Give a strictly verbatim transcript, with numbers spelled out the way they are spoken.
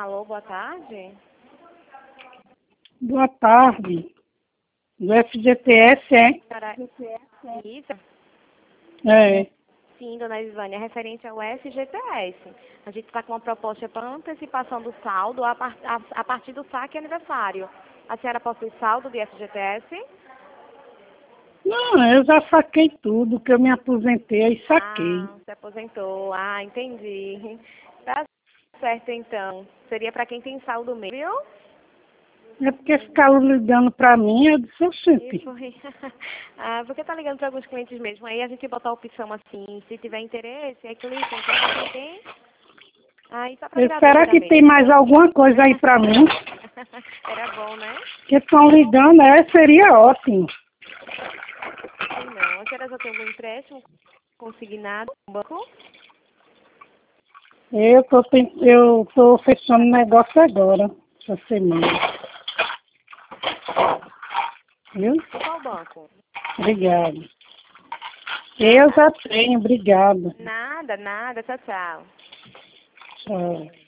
Alô, boa tarde. Boa tarde. Do F G T S, é? Para... Isso. É. Sim, dona Ivânia, é referente ao F G T S. A gente está com uma proposta para antecipação do saldo a, par... a... a partir do saque aniversário. A senhora possui saldo de F G T S? Não, eu já saquei tudo, que eu me aposentei e saquei. Ah, se aposentou. Ah, entendi. Tá certo, então. Seria para quem tem saldo mesmo, viu? É porque ficaram ligando pra mim, eu disse, E oxente, foi. Ah, porque tá ligando para alguns clientes mesmo. Aí a gente bota a opção assim, se tiver interesse, aí clica, então quem tem. Aí só para eu- tirar a será dúvida que tem mesmo. mais alguma coisa aí pra mim? Era bom, né? Que estão ligando, é, seria ótimo. Sim, não. A senhora já tem algum empréstimo consignado no banco? Eu tô, pen- eu tô fechando negócio agora, essa semana. Viu? Em qual banco? Obrigado. Eu Nada? já tenho, obrigado. Nada, nada. Tchau, tchau. Tchau.